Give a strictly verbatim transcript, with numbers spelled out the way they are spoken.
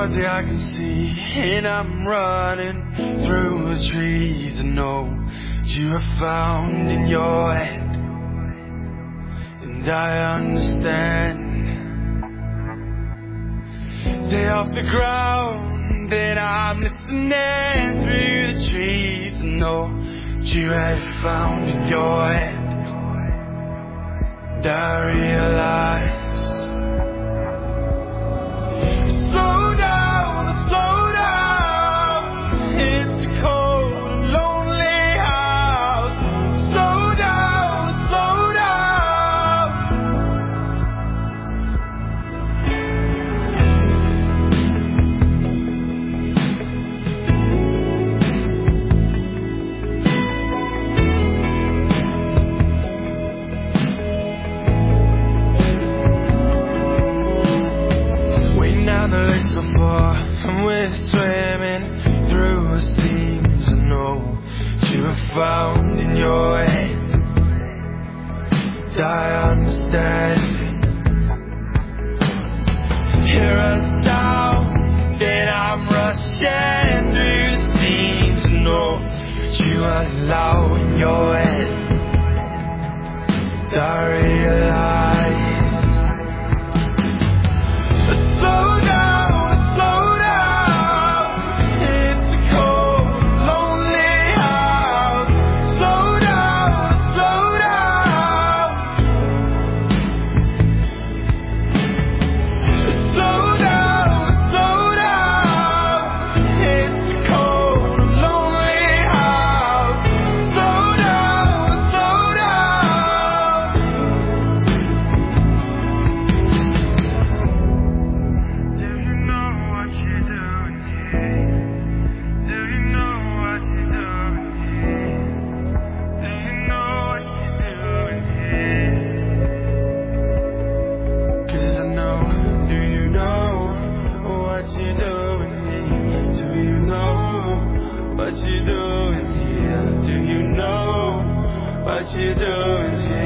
stars, yeah, I can see, and I'm running through the trees. I know that you are found in your head, and I understand. Stay off the ground, and I'm listening through the trees. I know that you have found in your head, and I realize. Slow down, slow down, it's a cold and lonely house. Slow down, slow down. Waiting down the lake so far, and we're swimming through the seams. I know that you are found in your head, and I understand. Hear a sound, and I'm rushing through the seams. I know that you are loud in your head, and I realize. Slow down, slow down, it's a cold, lonely house. Slow down, slow down. Slow down, slow down, it's a cold, lonely house. Slow down, slow down. Do you know what you're doing here? Do you know what you're doing here? Do you know what you're doing here? 'Cause I know, do you know what you're doing here? Do you know what you're doing here? Do you know what you're doing here?